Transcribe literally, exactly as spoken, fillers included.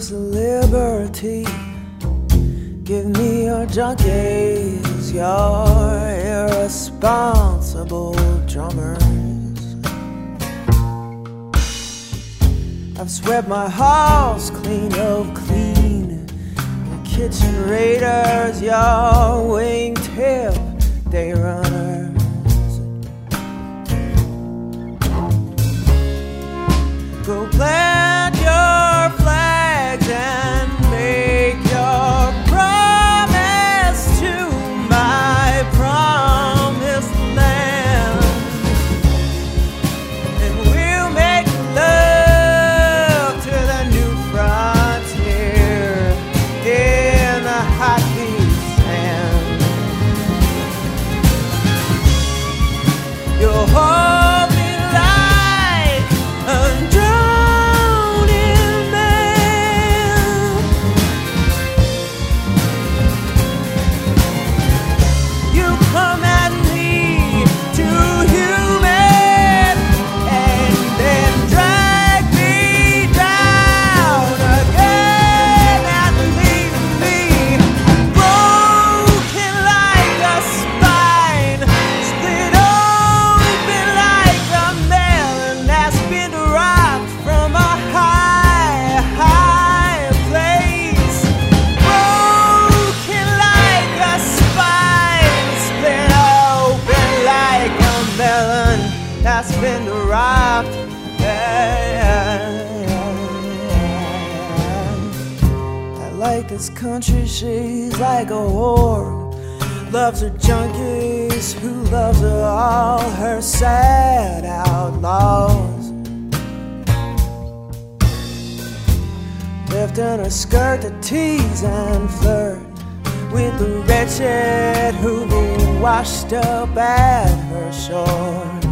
lose liberty. Give me your junkies, your irresponsible drummers. I've swept my house clean of clean. Your kitchen raiders, your wingtip day runners. Go plant your flags and make your promise to my promised land. And we'll make love to the new frontier in the hot beach sand. You'll hold me like a drowning man. You come at me too human and then drag me down again and leave me broken like a spine, split open like a melon that's been robbed from a high, high place. Broken like a spine, split open like a melon that's been robbed. I like this country, she's like a whore. Loves her junkies, who loves her all, her sad outlaws. Lifting her skirt to tease and flirt with the wretched who've been washed up at her shore.